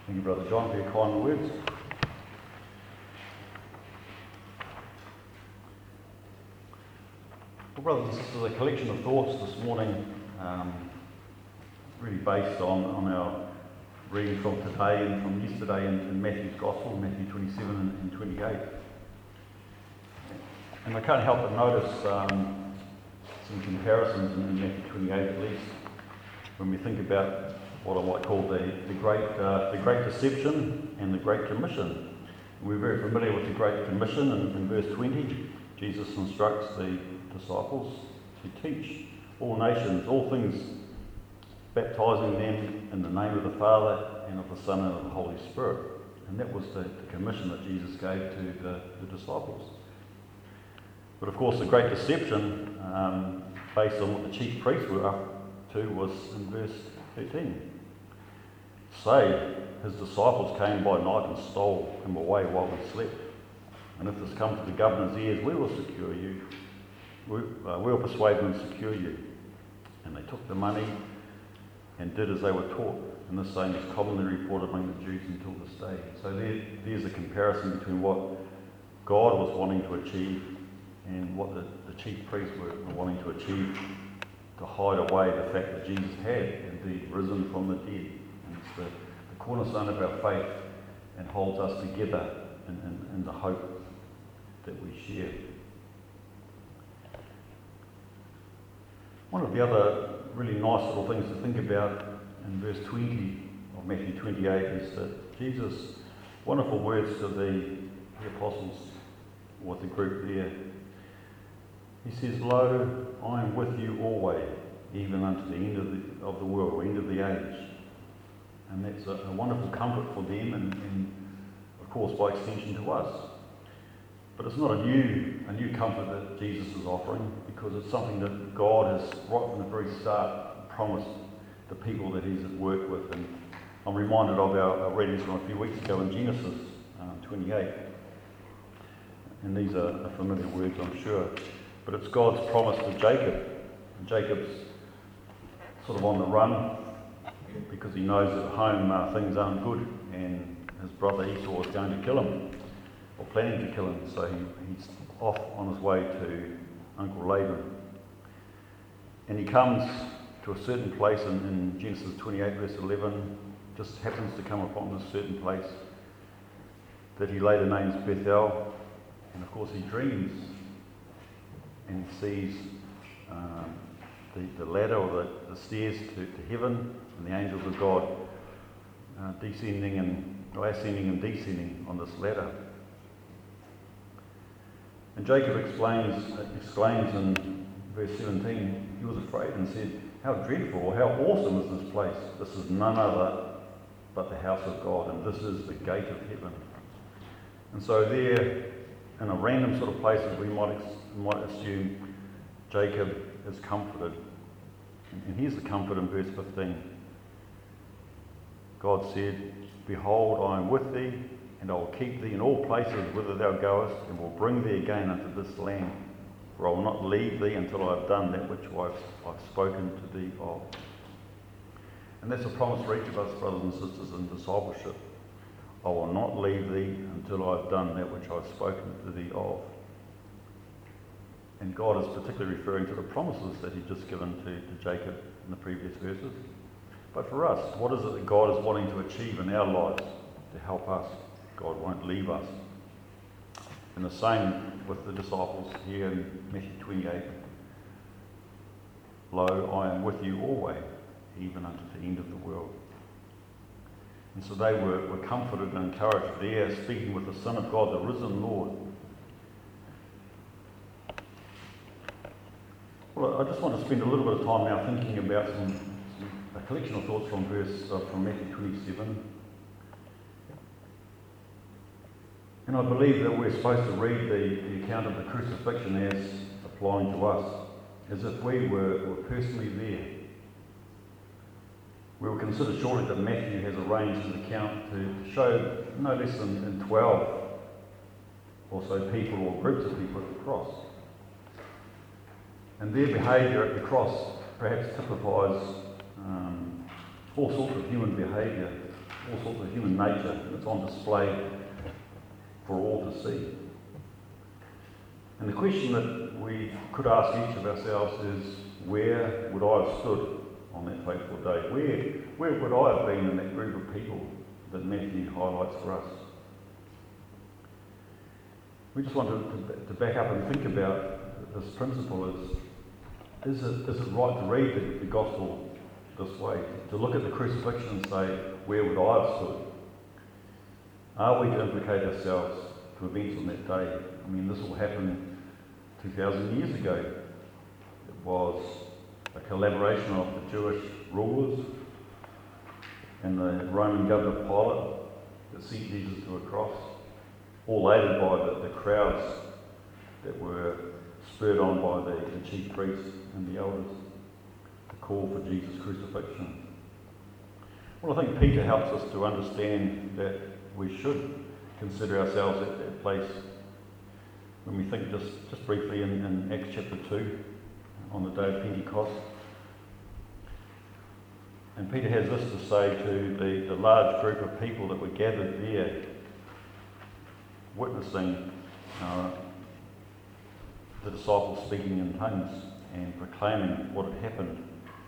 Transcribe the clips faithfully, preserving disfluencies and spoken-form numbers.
Thank you, Brother John, for your kind words. Well, brothers, this is a collection of thoughts this morning, um, really based on, on our reading from today and from yesterday in, in Matthew's Gospel, Matthew twenty-seven and, and twenty-eight. And I can't help but notice um, some comparisons in, in Matthew twenty-eight at least, when we think about what I might call the, the, great, uh, the Great Deception and the Great Commission. And we're very familiar with the Great Commission in, in verse twenty. Jesus instructs the disciples to teach all nations, all things, baptising them in the name of the Father and of the Son and of the Holy Spirit. And that was the, the commission that Jesus gave to the, the disciples. But of course the Great Deception, um, based on what the chief priests were up to, was in verse thirteen. Say, his disciples came by night and stole him away while we slept. And if this comes to the governor's ears, we will secure you. We, uh, we will persuade them and secure you. And they took the money and did as they were taught. And this saying is commonly reported among the Jews until this day. So there, there's a comparison between what God was wanting to achieve and what the, the chief priests were wanting to achieve, to hide away the fact that Jesus had indeed risen from the dead. And it's the, the cornerstone of our faith and holds us together in, in, in the hope that we share. One of the other really nice little things to think about in verse twenty of Matthew twenty-eight is that Jesus' wonderful words to the, the apostles, or the group there. He says, "Lo, I am with you always, even unto the end of the, of the world, or end of the age." And that's a, a wonderful comfort for them and, and, of course, by extension to us. But it's not a new, a new comfort that Jesus is offering, because it's something that God has, right from the very start, promised the people that he's at work with. And I'm reminded of our, our readings from a few weeks ago in Genesis um, twenty-eight. And these are, are familiar words, I'm sure. But it's God's promise to Jacob. And Jacob's sort of on the run because he knows that at home uh, things aren't good, and his brother Esau is going to kill him, or planning to kill him. So he, he's off on his way to Uncle Laban. And he comes to a certain place in, in Genesis twenty-eight verse eleven, just happens to come upon this certain place that he later names Bethel. And of course he dreams and sees um, the, the ladder or the, the stairs to, to heaven, and the angels of God uh, descending and or ascending and descending on this ladder. And Jacob explains, exclaims in verse seventeen, he was afraid and said, "How dreadful, or how awesome is this place? This is none other but the house of God, and this is the gate of heaven." And so there, in a random sort of place that we might, might assume, Jacob is comforted. And here's the comfort in verse fifteen. God said, "Behold, I am with thee, and I will keep thee in all places whither thou goest, and will bring thee again unto this land. For I will not leave thee until I have done that which I've, I've spoken to thee of." And that's a promise for each of us, brothers and sisters, in discipleship. I will not leave thee until I have done that which I've spoken to thee of. And God is particularly referring to the promises that he'd just given to, to Jacob in the previous verses. But for us, what is it that God is wanting to achieve in our lives to help us? God won't leave us. And the same with the disciples here in Matthew twenty-eight. "Lo, I am with you always, even unto the end of the world." And so they were, were comforted and encouraged there, speaking with the Son of God, the risen Lord. Well, I just want to spend a little bit of time now thinking about some, some a collection of thoughts from verse uh, from Matthew twenty-seven. And I believe that we're supposed to read the, the account of the crucifixion as applying to us, as if we were, were personally there. We will consider shortly that Matthew has arranged his account to show no less than, than twelve or so people or groups of people at the cross. And their behaviour at the cross perhaps typifies um, all sorts of human behaviour all sorts of human nature. It's on display for all to see. And the question that we could ask each of ourselves is, where would I have stood on that fateful day? Where, where would I have been in that group of people that Matthew highlights for us? We just want to, to back up and think about this principle. Is, is, it, is it right to read the, the gospel this way? To look at the crucifixion and say, where would I have stood? Are we to implicate ourselves to events on that day? I mean, this all happened two thousand years ago. It was a collaboration of the Jewish rulers and the Roman governor Pilate that sent Jesus to a cross, all aided by the, the crowds that were spurred on by the, the chief priests and the elders to call for Jesus' crucifixion. Well, I think Peter helps us to understand that we should consider ourselves at that place when we think just, just briefly in, in Acts chapter two, on the day of Pentecost. And Peter has this to say to the, the large group of people that were gathered there, witnessing uh, the disciples speaking in tongues and proclaiming what had happened.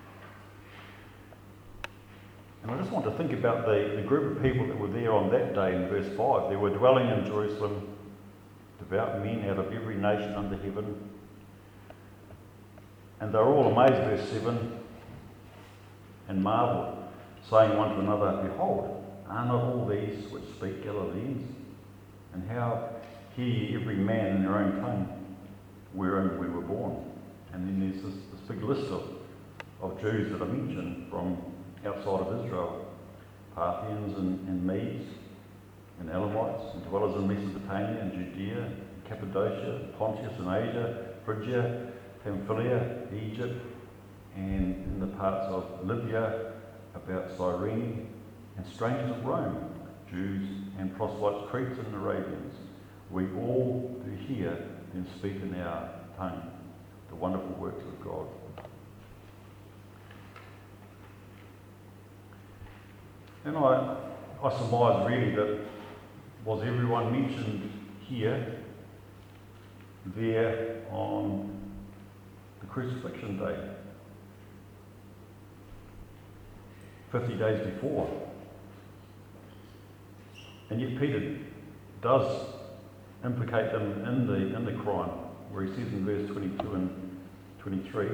And I just want to think about the, the group of people that were there on that day in verse five. They were dwelling in Jerusalem, devout men out of every nation under heaven. And they were all amazed, verse seven, and marvelled, saying one to another, Behold, are not all these which speak Galileans? And how hear ye every man in their own tongue, wherein we were born? And then there's this, this big list of, of Jews that are mentioned from outside of Israel, Parthians and, and Medes, and Elamites, and dwellers in Mesopotamia and Judea, and Cappadocia, Pontus and Asia, Phrygia, Pamphylia, Egypt, and in the parts of Libya, about Cyrene, and strangers of Rome, Jews and proselytes, Cretes and Arabians. We all do hear them speak in our tongue the wonderful works of God. And I, I surmise really that was everyone mentioned here, there on the crucifixion day, fifty days before. And yet Peter does implicate them in the in the crime, where he says in verse twenty-two and twenty-three,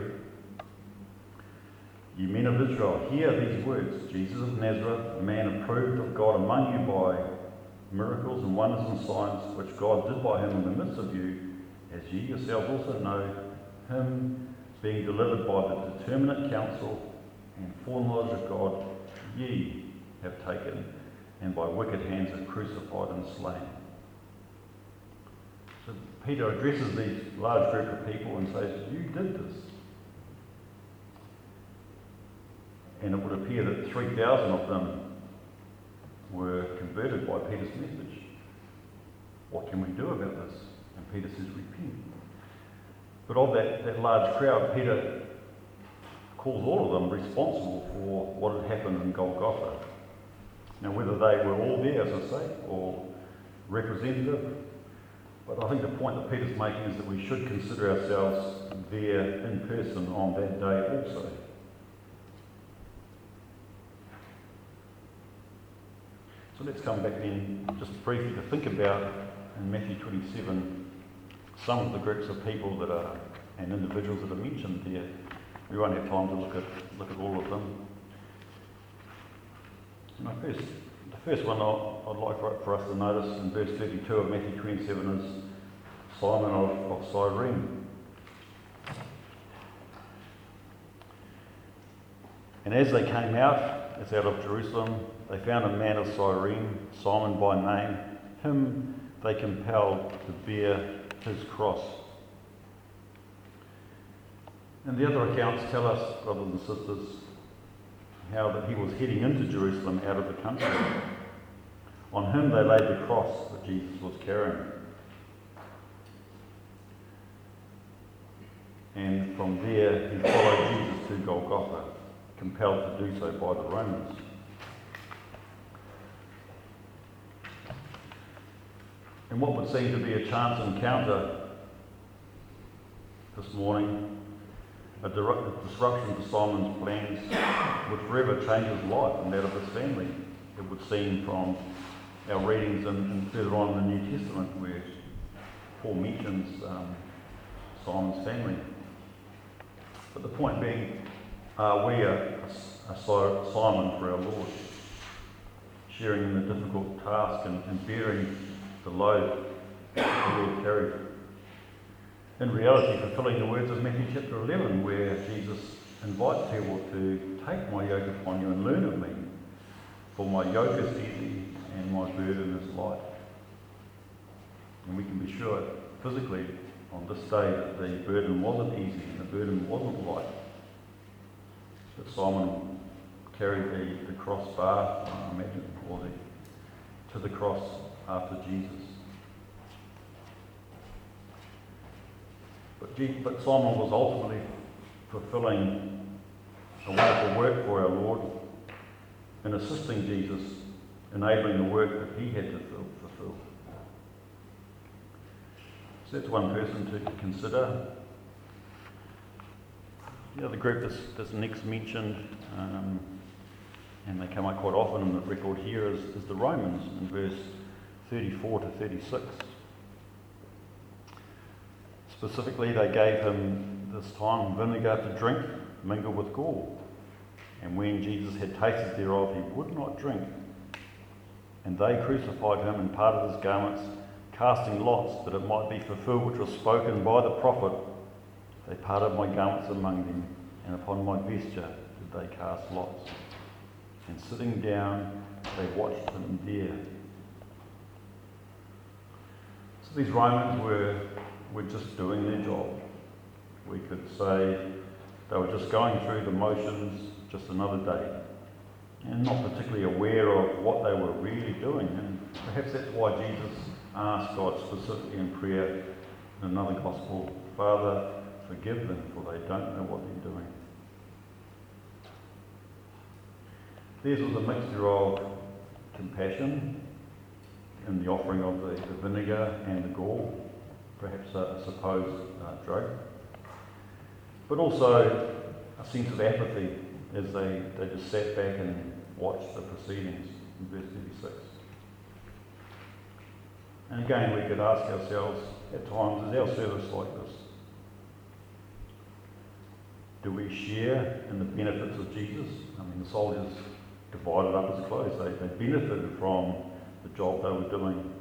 Ye men of Israel, hear these words, Jesus of Nazareth, a man approved of God among you by miracles and wonders and signs, which God did by him in the midst of you, as ye yourselves also know, him being delivered by the determinate counsel and foreknowledge of God, ye have taken, and by wicked hands have crucified and slain. So Peter addresses these large group of people and says, you did this. And it would appear that three thousand of them were converted by Peter's message. What can we do about this? And Peter says, repent. But of that, that large crowd, Peter calls all of them responsible for what had happened in Golgotha. Now, whether they were all there, as I say, or representative, but I think the point that Peter's making is that we should consider ourselves there in person on that day also. So let's come back then just briefly to think about in Matthew twenty-seven some of the groups of people that are and individuals that are mentioned there. We won't have time to look at look at all of them. And the first, the first one I'd like for, for us to notice in verse thirty-two of Matthew twenty-seven is Simon of, of Cyrene. And as they came out, it's out of Jerusalem, they found a man of Cyrene, Simon by name. Him they compelled to bear his cross. And the other accounts tell us, brothers and sisters, how that he was heading into Jerusalem out of the country. On him they laid the cross that Jesus was carrying. And from there he followed Jesus to Golgotha, compelled to do so by the Romans. And what would seem to be a chance encounter this morning, a disruption to Simon's plans would forever change his life and that of his family. It would seem from our readings and, and further on in the New Testament where Paul mentions um, Simon's family. But the point being, are we a, a, a Simon for our Lord, sharing in the difficult task and, and bearing the load that the Lord carried? In reality, fulfilling the words of Matthew chapter eleven, where Jesus invites people to take my yoke upon you and learn of me, for my yoke is easy and my burden is light. And we can be sure physically on this day that the burden wasn't easy and the burden wasn't light. That Simon carried the, the cross bar, I imagine, or the, to the cross after Jesus. But, but Simon was ultimately fulfilling a wonderful work for our Lord in assisting Jesus, enabling the work that he had to fulfill. So that's one person to consider. The other group that's, that's next mentioned, um, and they come up quite often in the record here, is, is the Romans in verse thirty-four to thirty-six. Specifically, they gave him this time vinegar to drink, mingled with gall. And when Jesus had tasted thereof, he would not drink. And they crucified him and parted his garments, casting lots, that it might be fulfilled which was spoken by the prophet. They parted my garments among them, and upon my vesture did they cast lots. And sitting down, they watched him there. So these Romans were were just doing their job. We could say they were just going through the motions, just another day, and not particularly aware of what they were really doing. And perhaps that's why Jesus asked God specifically in prayer in another gospel, Father, forgive them, for they don't know what they're doing. Theirs was a mixture of compassion in the offering of the, the vinegar and the gall, perhaps a, a supposed uh, drug, but also a sense of apathy as they, they just sat back and watched the proceedings in verse thirty-six. And again, we could ask ourselves at times, is our service like this? Do we share in the benefits of Jesus? I mean, the soldiers divided up his clothes. They, they benefited from the job they were doing.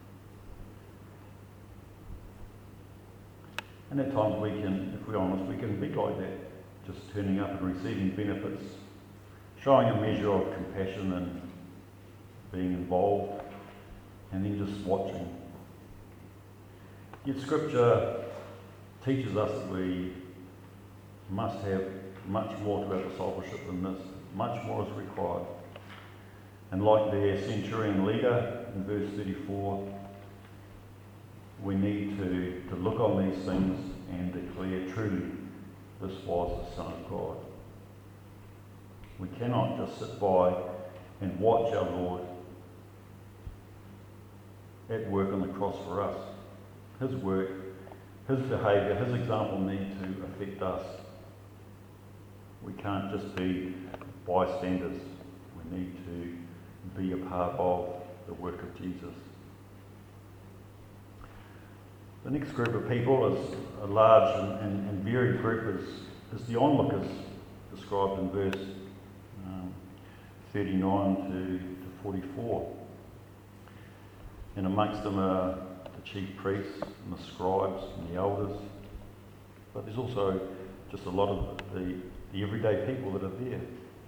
And at times we can, if we're honest, we can be like that, just turning up and receiving benefits, showing a measure of compassion and being involved, and then just watching. Yet Scripture teaches us that we must have much more to our discipleship than this. Much more is required. And like their centurion leader in verse thirty-four, we need to, to look on these things and declare truly this was the Son of God. We cannot just sit by and watch our Lord at work on the cross for us. His work, his behaviour, his example need to affect us. We can't just be bystanders. We need to be a part of the work of Jesus. The next group of people is a large and, and, and varied group is, is the onlookers, described in verse um, thirty-nine to, to forty-four. And amongst them are the chief priests and the scribes and the elders. But there's also just a lot of the, the everyday people that are there.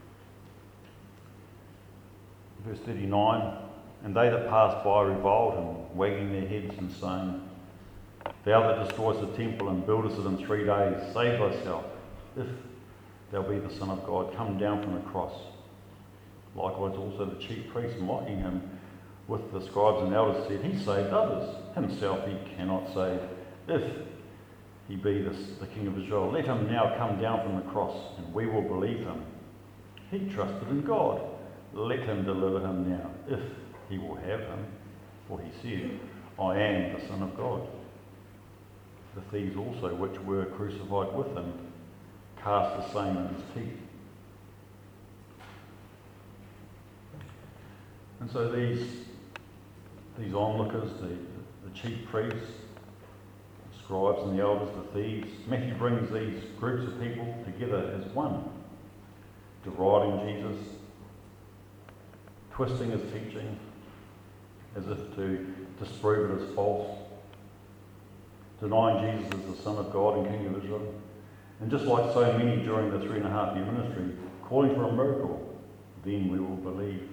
Verse thirty-nine, and they that passed by reviled him, wagging their heads and saying, Thou that destroyest the temple and buildest it in three days, save thyself. If thou be the Son of God, come down from the cross. Likewise also the chief priests, mocking him with the scribes and elders, said, He saved others. Himself he cannot save. If he be the, the King of Israel, let him now come down from the cross, and we will believe him. He trusted in God. Let him deliver him now, if he will have him. For he said, I am the Son of God. The thieves also, which were crucified with him, cast the same in his teeth. And so these, these onlookers, the, the chief priests, the scribes and the elders, the thieves, Matthew brings these groups of people together as one, deriding Jesus, twisting his teaching as if to disprove it as false, denying Jesus as the Son of God and King of Israel, and just like so many during the three and a half year ministry, calling for a miracle, then we will believe.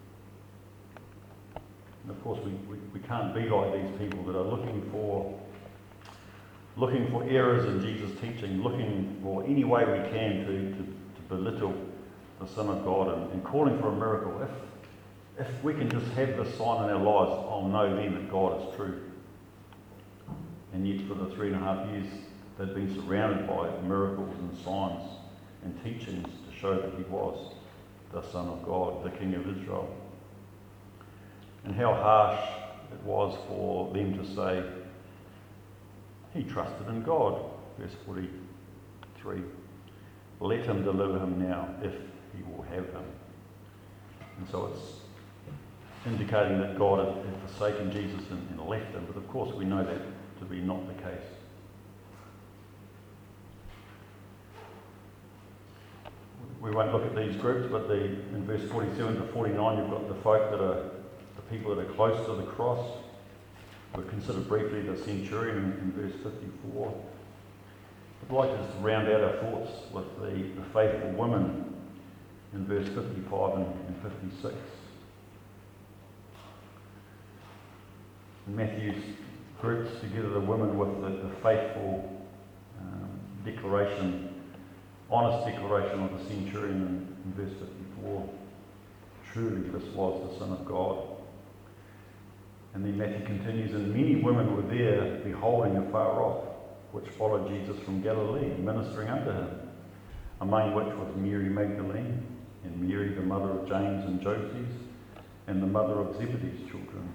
And of course we, we, we can't be like these people that are looking for looking for errors in Jesus' teaching, looking for any way we can to, to, to belittle the Son of God and, and calling for a miracle. If, if we can just have this sign in our lives, I'll know then that God is true. And yet for the three and a half years they'd been surrounded by miracles and signs and teachings to show that he was the Son of God, the King of Israel. And how harsh it was for them to say, he trusted in God, verse forty-three. Let him deliver him now, if he will have him. And so it's indicating that God had, had forsaken Jesus and, and left him, but of course we know that to be not the case. We won't look at these groups, but the, in verse forty-seven to forty-nine you've got the folk that are the people that are close to the cross. We'll consider briefly the centurion in, in verse fifty-four. I'd like to just round out our thoughts with the, the faithful women in verse fifty-five and, and fifty-six. Matthew's groups together the women with the, the faithful um, declaration, honest declaration of the centurion in, in verse fifty-four. Truly this was the Son of God. And then Matthew continues, and many women were there beholding afar off, which followed Jesus from Galilee, ministering unto him, among which was Mary Magdalene, and Mary the mother of James and Joses, and the mother of Zebedee's children.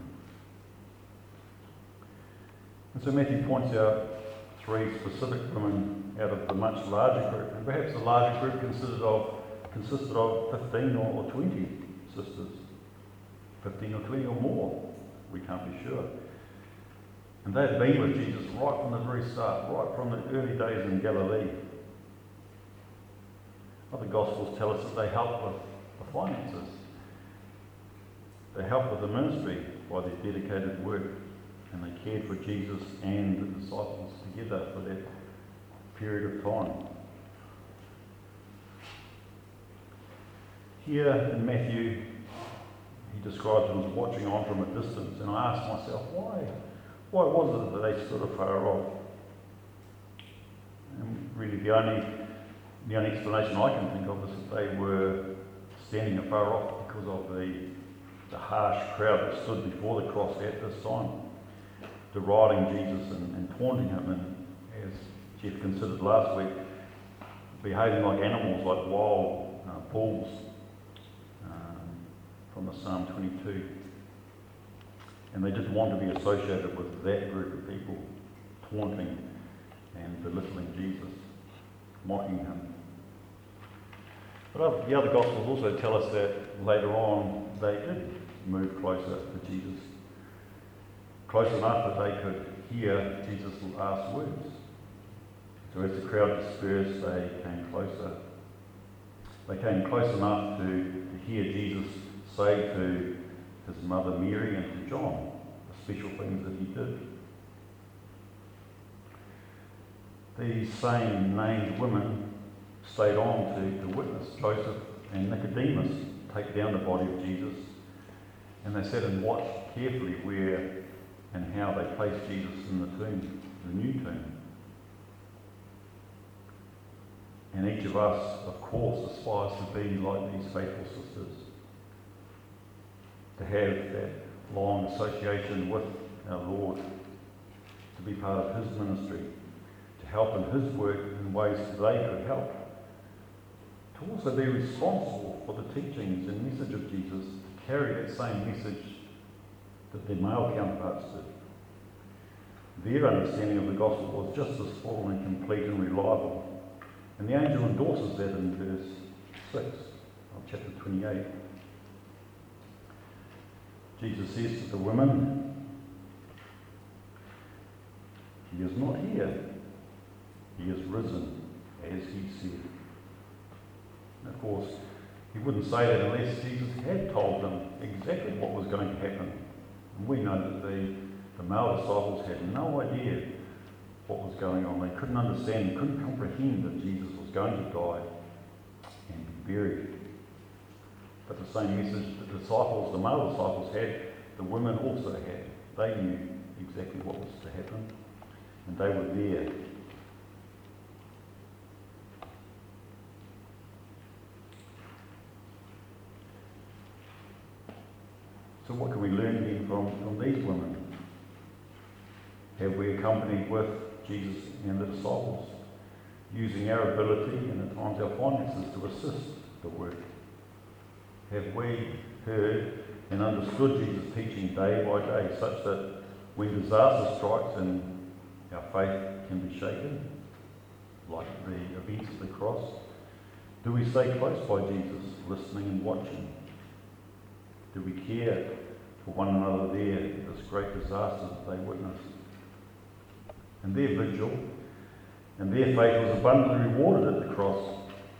And so Matthew points out three specific women out of the much larger group, and perhaps the larger group consisted of consisted of fifteen or twenty sisters, fifteen or twenty or more. We can't be sure. And they had been with Jesus right from the very start, right from the early days in Galilee. Other Gospels tell us that they helped with the finances. They helped with the ministry by their dedicated work, and they cared for Jesus and the disciples together for that period of time. Here in Matthew, he describes them as watching on from a distance, and I asked myself, why? Why was it that they stood afar off? And really the only, the only explanation I can think of is that they were standing afar off because of the, the harsh crowd that stood before the cross at this time, deriding Jesus and, and taunting him, and as Jeff considered last week, behaving like animals, like wild uh, bulls, from the Psalm twenty-two. And they didn't want to be associated with that group of people, taunting and belittling Jesus, mocking him. But the other Gospels also tell us that later on they did move closer to Jesus, close enough that they could hear Jesus' last words. So as the crowd dispersed, they came closer. They came close enough to, to hear Jesus say to his mother Mary and to John the special things that he did. These same named women stayed on to, to witness Joseph and Nicodemus take down the body of Jesus, and they sat and watched carefully where and how they placed Jesus in the tomb, the new tomb. And each of us, of course, aspires to be like these faithful sisters, to have that long association with our Lord, to be part of his ministry, to help in his work in ways that they could help, to also be responsible for the teachings and message of Jesus, to carry that same message that their male counterparts did, Their understanding of the gospel was just as full and complete and reliable. And the angel endorses that in verse six of chapter twenty-eight. Jesus says to the women, "He is not here. He is risen, as he said." And of course, he wouldn't say that unless Jesus had told them exactly what was going to happen. And we know that the, the male disciples had no idea what was going on. They couldn't understand, couldn't comprehend that Jesus was going to die and be buried. But the same message the disciples, the male disciples had, the women also had. They knew exactly what was to happen, and they were there. So what can we learn then from, from these women? Have we accompanied with Jesus and the disciples, using our ability and at times our finances to assist the work? Have we heard and understood Jesus' teaching day by day, such that when disaster strikes and our faith can be shaken, like the events of the cross, do we stay close by Jesus, listening and watching? Do we care for one another there in this great disaster that they witnessed? And their vigil and their faith was abundantly rewarded at the cross.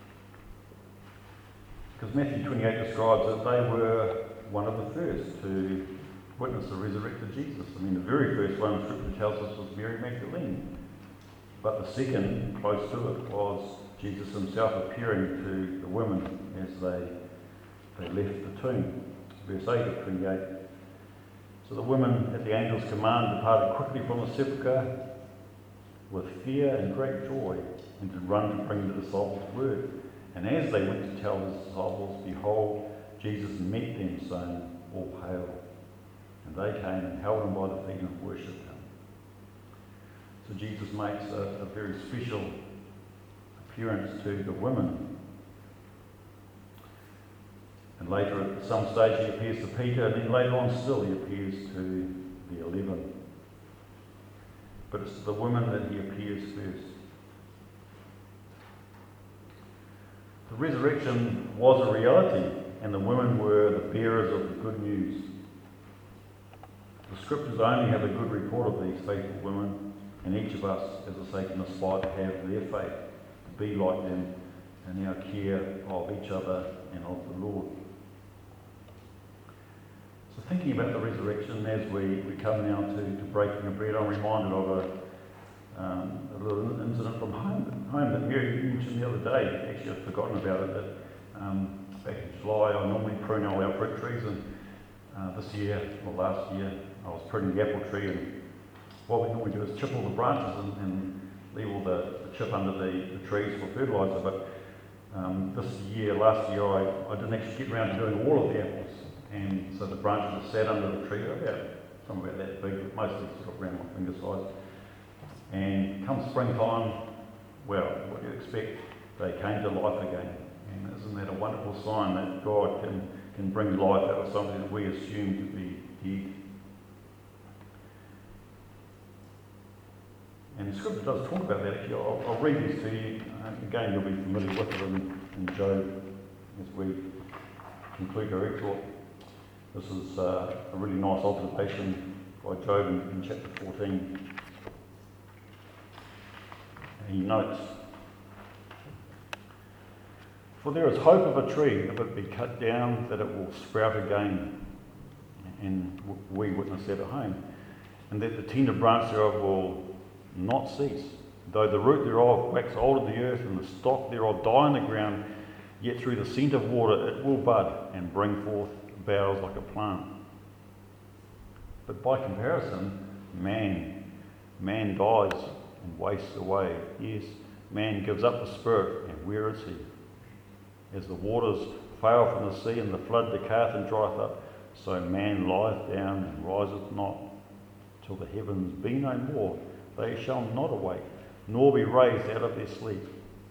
Because Matthew twenty-eight describes that they were one of the first to witness the resurrected Jesus. I mean, the very first one, Scripture tells us, was Mary Magdalene. But the second, close to it, was Jesus himself appearing to the women as they, they left the tomb. Verse eight of twenty-eight. So the women, at the angel's command, departed quickly from the sepulchre with fear and great joy, and did run to bring the disciples word. And as they went to tell his disciples, behold, Jesus met them, saying, "All hail." And they came and held him by the feet and worshipped him. So Jesus makes a, a very special appearance to the women. And later, at some stage, he appears to Peter, and then later on still, he appears to the eleven. But it's to the women that he appears first. The resurrection was a reality, and the women were the bearers of the good news. The Scriptures only have a good report of these faithful women, and each of us, as I say, can aspire to have their faith, to be like them in our care of each other and of the Lord. So thinking about the resurrection as we, we come now to, to breaking of bread, I'm reminded of a, um, a little incident from home, home that Mary mentioned the other day. Actually, I'd forgotten about it. That, um, back in July, I normally prune all our fruit trees, and uh, this year, or last year, I was pruning the apple tree, and what we normally do is chip all the branches and, and leave all the, the chip under the, the trees for fertiliser. But um, this year, last year, I, I didn't actually get around to doing all of the apples. And so the branches are sat under the tree, about some about that big, but mostly sort of around my finger size. And come springtime, well, what do you expect? They came to life again. And isn't that a wonderful sign that God can, can bring life out of something that we assume to be dead? And the Scripture does talk about that. Actually, I'll, I'll read this to you. Uh, again, you'll be familiar with it in, in Job as we conclude our exhort. This is uh, a really nice observation by Job in, in chapter fourteen. And he notes, "For there is hope of a tree, if it be cut down, that it will sprout again." And we witness that at home. "And that the tender branch thereof will not cease. Though the root thereof wax old of the earth, and the stock thereof die in the ground, yet through the scent of water it will bud, and bring forth boughs like a plant." But by comparison, man, man dies and wastes away. Yes, man gives up the spirit, and where is he? As the waters fail from the sea, and the flood decayeth and drieth up, so man lieth down and riseth not, till the heavens be no more. They shall not awake, nor be raised out of their sleep.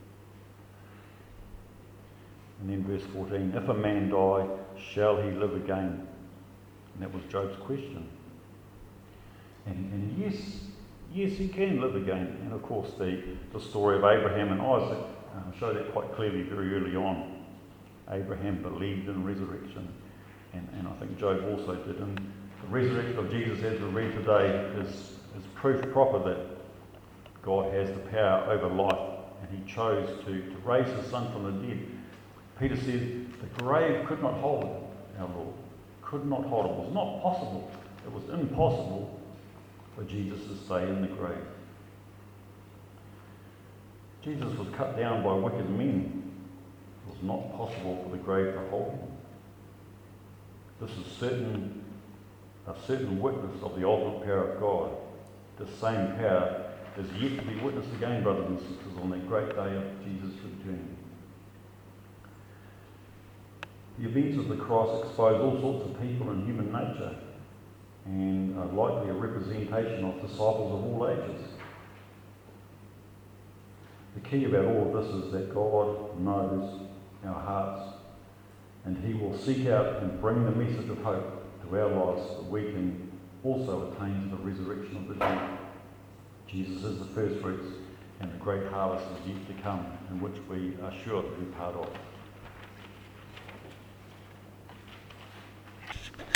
And then verse fourteen, "If a man die, shall he live again?" And that was Job's question. And, and yes, yes, he can live again. And of course, the, the story of Abraham and Isaac uh, show that quite clearly very early on. Abraham believed in resurrection, and, and I think Job also did. And the resurrection of Jesus, as we read today, is, is proof proper that God has the power over life, and he chose to, to raise his son from the dead. Peter said, the grave could not hold our Lord. Could not hold him. It was not possible. It was impossible for Jesus to stay in the grave. Jesus was cut down by wicked men. It was not possible for the grave to hold him. This is certain, a certain witness of the ultimate power of God. The same power is yet to be witnessed again, brothers and sisters, on that great day of Jesus' return. The events of the cross expose all sorts of people and human nature, and are likely a representation of disciples of all ages. The key about all of this is that God knows our hearts, and he will seek out and bring the message of hope to our lives so that we can also attain to the resurrection of the dead. Jesus is the first fruits, and the great harvest is yet to come, in which we are sure to be part of.